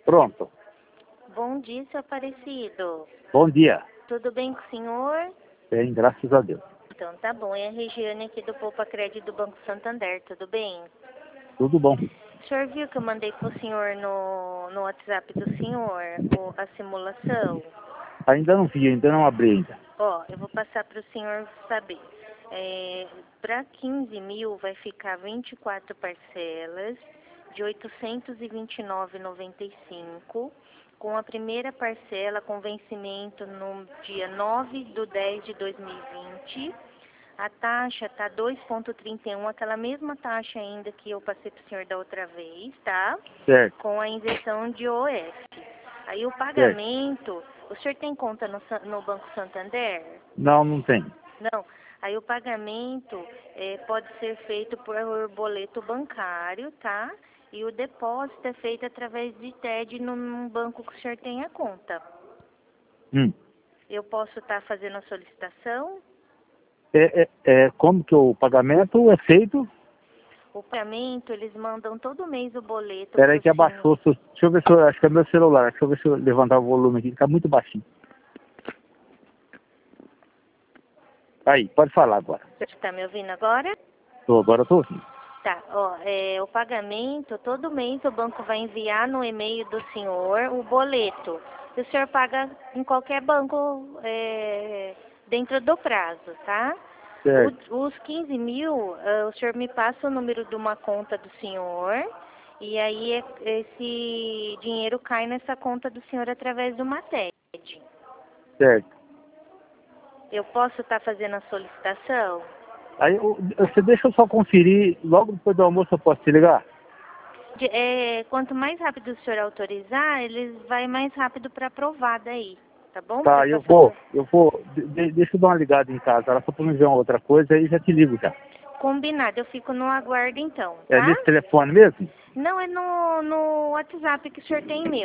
Pronto. Bom dia, seu Aparecido. Bom dia. Tudo bem com o senhor? Bem, graças a Deus. Então tá bom. É a Regiane aqui do Poupa Crédito do Banco Santander, tudo bem? Tudo bom. O senhor viu que eu mandei pro senhor no WhatsApp do senhor a simulação? Ainda não vi, ainda não abri ainda. Ó, eu vou passar pro senhor saber. Para 15 mil vai ficar 24 parcelas de R$ 829,95, com a primeira parcela com vencimento no dia 9/10/2020. A taxa tá 2,31, aquela mesma taxa ainda que eu passei pro senhor da outra vez, tá? Certo. Com a injeção de OF. Aí o Certo. pagamento, o senhor tem conta no Banco Santander? Não, não tem. Não. Aí o pagamento pode ser feito por boleto bancário, tá? E o depósito é feito através de TED num banco que o senhor tenha conta. Eu posso estar fazendo a solicitação? Como que o pagamento é feito? O pagamento, eles mandam todo mês o boleto. Espera aí que abaixou. Deixa eu ver se eu... Acho que é meu celular. Deixa eu ver se eu levantar o volume aqui. Fica muito baixinho. Aí, pode falar agora. Você está me ouvindo agora? Agora eu tô ouvindo. Tá, ó, o pagamento, todo mês o banco vai enviar no e-mail do senhor o boleto. E o senhor paga em qualquer banco dentro do prazo, tá? Certo. Os 15 mil, o senhor me passa o número de uma conta do senhor, e aí esse dinheiro cai nessa conta do senhor através de uma TED. Certo. Eu posso estar fazendo a solicitação? Aí, você deixa eu só conferir. Logo depois do almoço eu posso te ligar? Quanto mais rápido o senhor autorizar, eles vai mais rápido para aprovar daí, tá bom? Tá, eu vou. Deixa eu dar uma ligada em casa. Ela só pra me ver uma outra coisa, aí já te ligo já. Combinado, eu fico no aguardo então, tá? É nesse telefone mesmo? Não, é no WhatsApp que o senhor tem meu.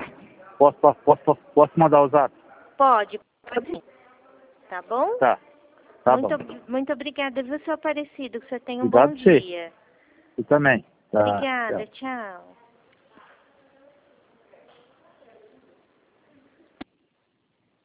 Posso mandar o zap? Pode sim. Tá bom? Tá bom. Muito obrigada, viu, seu Aparecido? Que você tenha um Obrigado bom você. dia. Eu também. Tá, Obrigada, tchau. tchau.